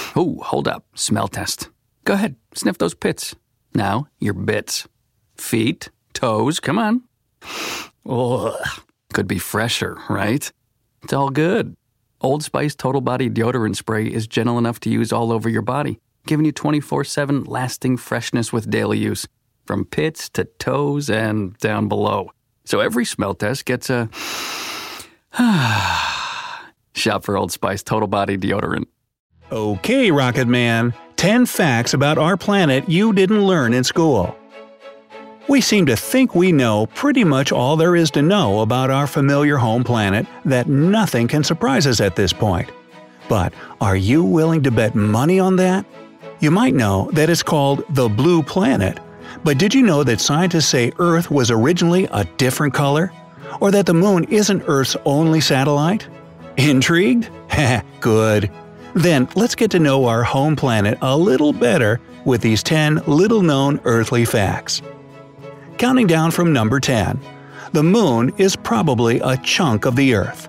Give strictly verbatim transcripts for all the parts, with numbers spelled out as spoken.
Oh, hold up. Smell test. Go ahead, sniff those pits. Now, your bits. Feet, toes, come on. Ugh. Could be fresher, right? It's all good. Old Spice Total Body Deodorant Spray is gentle enough to use all over your body, giving you twenty-four seven lasting freshness with daily use, from pits to toes and down below. So every smell test gets a... Shop for Old Spice Total Body Deodorant. Okay, Rocket Man, ten facts about our planet you didn't learn in school. We seem to think we know pretty much all there is to know about our familiar home planet, that nothing can surprise us at this point. But are you willing to bet money on that? You might know that it's called the Blue Planet, but did you know that scientists say Earth was originally a different color? Or that the Moon isn't Earth's only satellite? Intrigued? Heh, good. Then let's get to know our home planet a little better with these ten little-known earthly facts. Counting down from number ten, the Moon is probably a chunk of the Earth.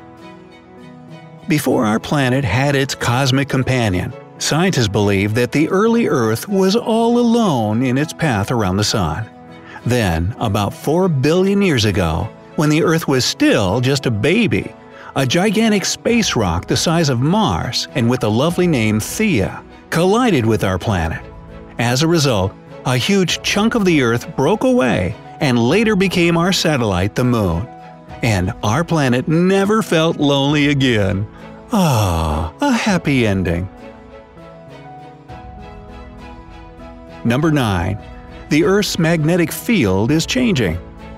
Before our planet had its cosmic companion, scientists believed that the early Earth was all alone in its path around the Sun. Then, about four billion years ago, when the Earth was still just a baby, a gigantic space rock the size of Mars and with the lovely name Theia collided with our planet. As a result, a huge chunk of the Earth broke away and later became our satellite, the Moon. And our planet never felt lonely again. Ah, a happy ending. Number nine. The Earth's magnetic field is changing.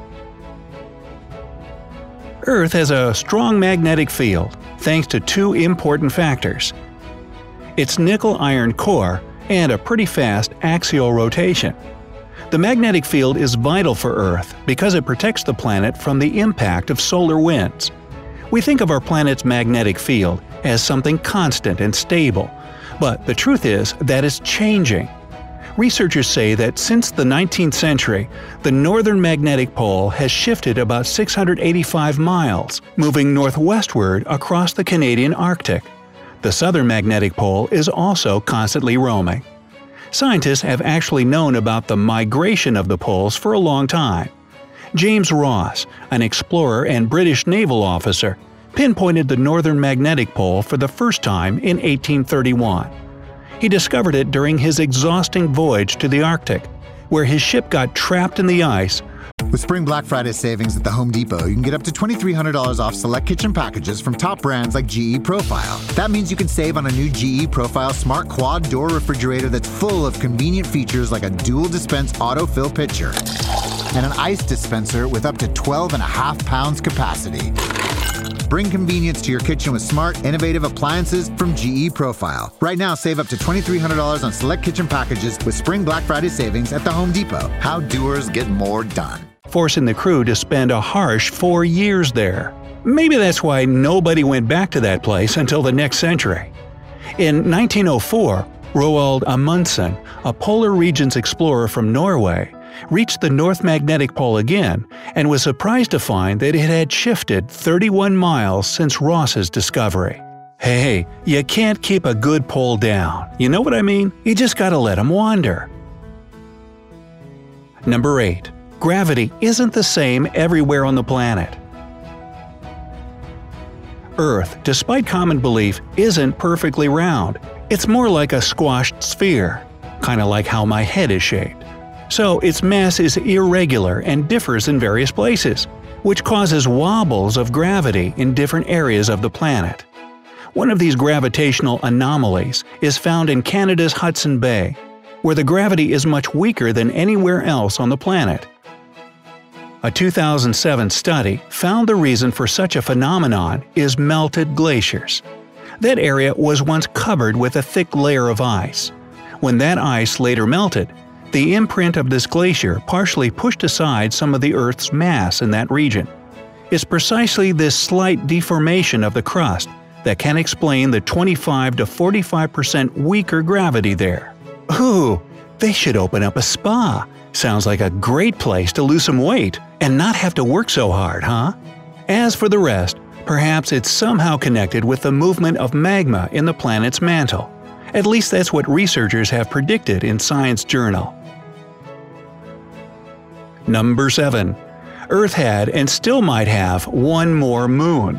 Earth has a strong magnetic field thanks to two important factors: its nickel-iron core and a pretty fast axial rotation. The magnetic field is vital for Earth because it protects the planet from the impact of solar winds. We think of our planet's magnetic field as something constant and stable, but the truth is that it's changing. Researchers say that since the nineteenth century, the northern magnetic pole has shifted about six hundred eighty-five miles, moving northwestward across the Canadian Arctic. The southern magnetic pole is also constantly roaming. Scientists have actually known about the migration of the poles for a long time. James Ross, an explorer and British naval officer, pinpointed the northern magnetic pole for the first time in eighteen thirty-one. He discovered it during his exhausting voyage to the Arctic, where his ship got trapped in the ice. With Spring Black Friday savings at the Home Depot, you can get up to twenty-three hundred dollars off select kitchen packages from top brands like G E Profile. That means you can save on a new G E Profile Smart Quad Door Refrigerator that's full of convenient features like a dual dispense autofill pitcher and an ice dispenser with up to twelve and a half pounds capacity. Bring convenience to your kitchen with smart, innovative appliances from G E Profile. Right now, save up to twenty-three hundred dollars on select kitchen packages with Spring Black Friday savings at the Home Depot. How doers get more done. Forcing the crew to spend a harsh four years there. Maybe that's why nobody went back to that place until the next century. In nineteen oh four, Roald Amundsen, a polar regions explorer from Norway, reached the North Magnetic Pole again and was surprised to find that it had shifted thirty-one miles since Ross's discovery. Hey, you can't keep a good pole down, you know what I mean? You just gotta let them wander. Number eight. Gravity isn't the same everywhere on the planet. Earth, despite common belief, isn't perfectly round. It's more like a squashed sphere, kinda like how my head is shaped. So its mass is irregular and differs in various places, which causes wobbles of gravity in different areas of the planet. One of these gravitational anomalies is found in Canada's Hudson Bay, where the gravity is much weaker than anywhere else on the planet. A two thousand seven study found the reason for such a phenomenon is melted glaciers. That area was once covered with a thick layer of ice. When that ice later melted, the imprint of this glacier partially pushed aside some of the Earth's mass in that region. It's precisely this slight deformation of the crust that can explain the twenty-five to forty-five percent weaker gravity there. Ooh, they should open up a spa. Sounds like a great place to lose some weight and not have to work so hard, huh? As for the rest, perhaps it's somehow connected with the movement of magma in the planet's mantle. At least that's what researchers have predicted in Science Journal. Number seven. Earth had and still might have one more moon.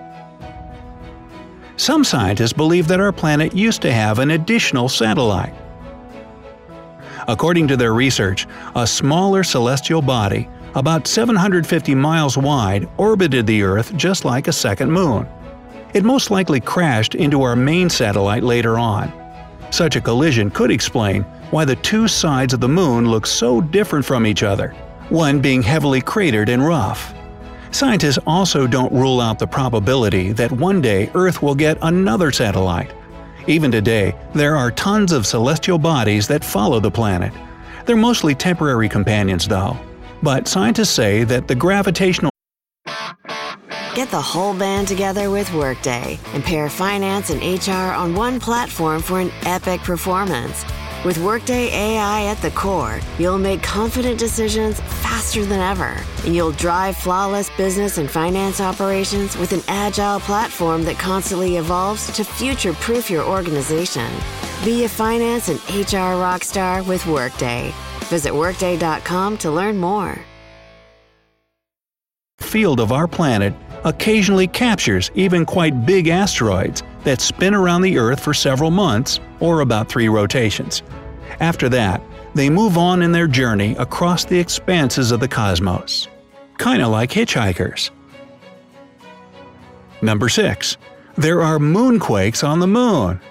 Some scientists believe that our planet used to have an additional satellite. According to their research, a smaller celestial body, about seven hundred fifty miles wide, orbited the Earth just like a second moon. It most likely crashed into our main satellite later on. Such a collision could explain why the two sides of the moon look so different from each other, one being heavily cratered and rough. Scientists also don't rule out the probability that one day Earth will get another satellite. Even today, there are tons of celestial bodies that follow the planet. They're mostly temporary companions though. But scientists say that the gravitational Get the whole band together with Workday and pair finance and H R on one platform for an epic performance. With Workday A I at the core, you'll make confident decisions faster than ever, and you'll drive flawless business and finance operations with an agile platform that constantly evolves to future-proof your organization. Be a finance and H R rockstar with Workday. Visit workday dot com to learn more. field of our planet occasionally captures even quite big asteroids that spin around the Earth for several months, or about three rotations. After that, they move on in their journey across the expanses of the cosmos. Kinda like hitchhikers. Number six. There are moonquakes on the moon.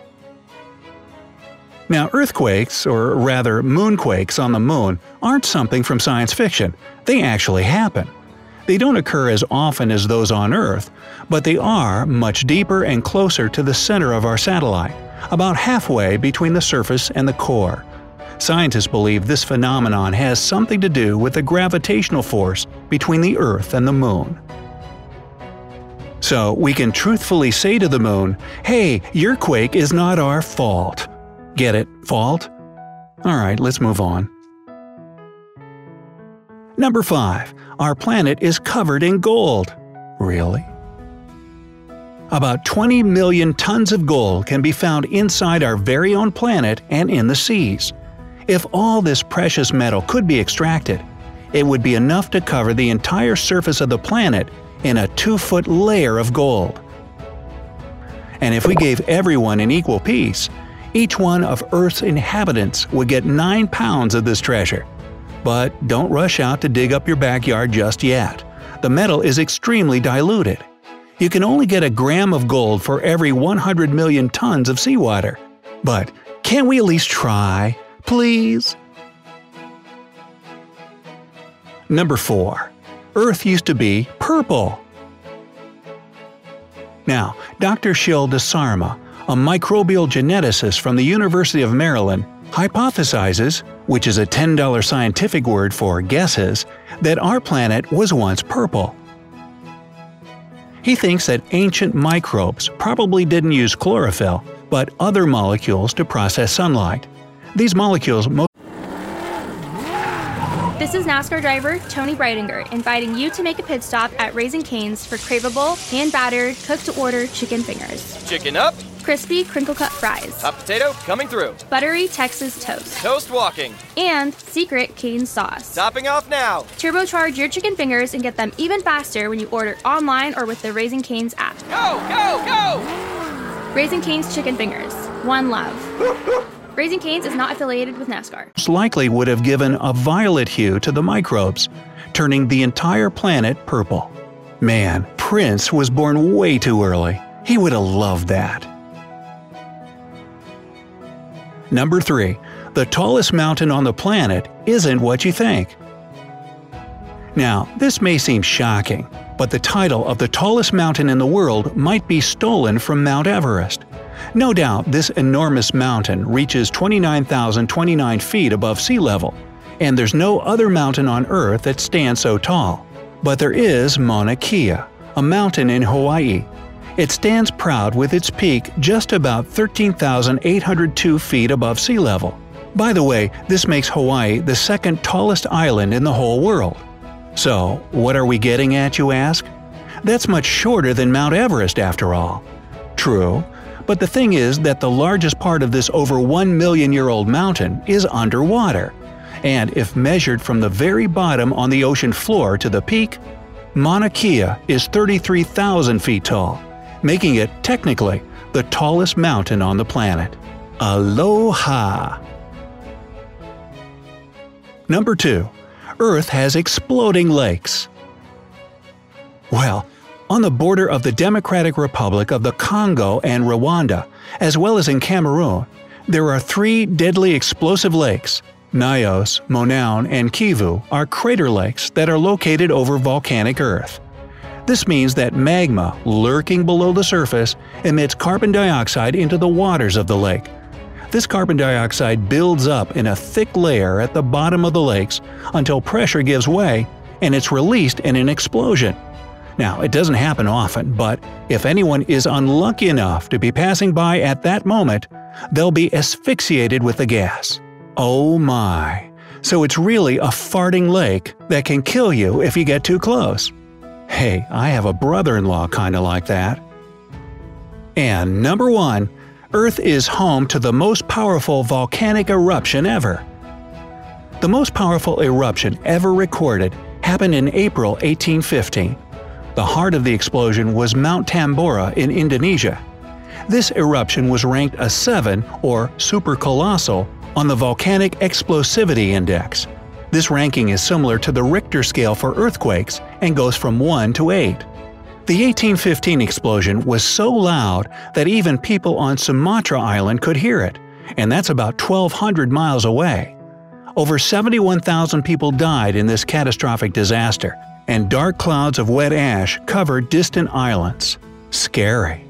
Now, earthquakes, or rather moonquakes on the moon, aren't something from science fiction. They actually happen. They don't occur as often as those on Earth, but they are much deeper and closer to the center of our satellite, about halfway between the surface and the core. Scientists believe this phenomenon has something to do with the gravitational force between the Earth and the Moon. So we can truthfully say to the Moon, "Hey, your quake is not our fault." Get it? Fault? Alright, let's move on. Number five. Our planet is covered in gold. Really? About twenty million tons of gold can be found inside our very own planet and in the seas. If all this precious metal could be extracted, it would be enough to cover the entire surface of the planet in a two-foot layer of gold. And if we gave everyone an equal piece, each one of Earth's inhabitants would get nine pounds of this treasure. But don't rush out to dig up your backyard just yet. The metal is extremely diluted. You can only get a gram of gold for every one hundred million tons of seawater. But can't we at least try? Please? Number four. Earth used to be purple. Now, Doctor Shil Desarma, a microbial geneticist from the University of Maryland, hypothesizes, which is a ten dollar scientific word for guesses, that our planet was once purple. He thinks that ancient microbes probably didn't use chlorophyll, but other molecules to process sunlight. These molecules most This is NASCAR driver Tony Breidinger inviting you to make a pit stop at Raising Cane's for craveable, hand-battered, cooked-to-order chicken fingers. Chicken up. Crispy, crinkle-cut fries. Hot potato coming through. Buttery Texas toast. Toast walking. And secret cane sauce. Topping off now. Turbocharge your chicken fingers and get them even faster when you order online or with the Raising Cane's app. Go, go, go! Raising Cane's Chicken Fingers. One love. Raising Cane's is not affiliated with NASCAR. likely would have given a violet hue to the microbes, turning the entire planet purple. Man, Prince was born way too early. He would have loved that. Number three. The tallest mountain on the planet isn't what you think. Now, this may seem shocking, but the title of the tallest mountain in the world might be stolen from Mount Everest. No doubt this enormous mountain reaches twenty-nine thousand twenty-nine feet above sea level, and there's no other mountain on Earth that stands so tall. But there is Mauna Kea, a mountain in Hawaii. It stands proud with its peak just about thirteen thousand eight hundred two feet above sea level. By the way, this makes Hawaii the second tallest island in the whole world. So, what are we getting at, you ask? That's much shorter than Mount Everest after all. True, But the thing is that the largest part of this over one million year old mountain is underwater. And if measured from the very bottom on the ocean floor to the peak, Mauna Kea is thirty-three thousand feet tall, making it, technically, the tallest mountain on the planet. Aloha! Number two. Earth has exploding lakes. Well, on the border of the Democratic Republic of the Congo and Rwanda, as well as in Cameroon, there are three deadly explosive lakes. Nyos, Monoun, and Kivu are crater lakes that are located over volcanic Earth. This means that magma lurking below the surface emits carbon dioxide into the waters of the lake. This carbon dioxide builds up in a thick layer at the bottom of the lakes until pressure gives way and it's released in an explosion. Now, it doesn't happen often, but if anyone is unlucky enough to be passing by at that moment, they'll be asphyxiated with the gas. Oh my! So it's really a farting lake that can kill you if you get too close. Hey, I have a brother-in-law kinda like that. And number one, Earth is home to the most powerful volcanic eruption ever. The most powerful eruption ever recorded happened in April eighteen fifteen. The heart of the explosion was Mount Tambora in Indonesia. This eruption was ranked a seven, or supercolossal, on the Volcanic Explosivity Index. This ranking is similar to the Richter scale for earthquakes and goes from one to eight. The eighteen fifteen explosion was so loud that even people on Sumatra Island could hear it, and that's about twelve hundred miles away. Over seventy-one thousand people died in this catastrophic disaster, and dark clouds of wet ash covered distant islands. Scary.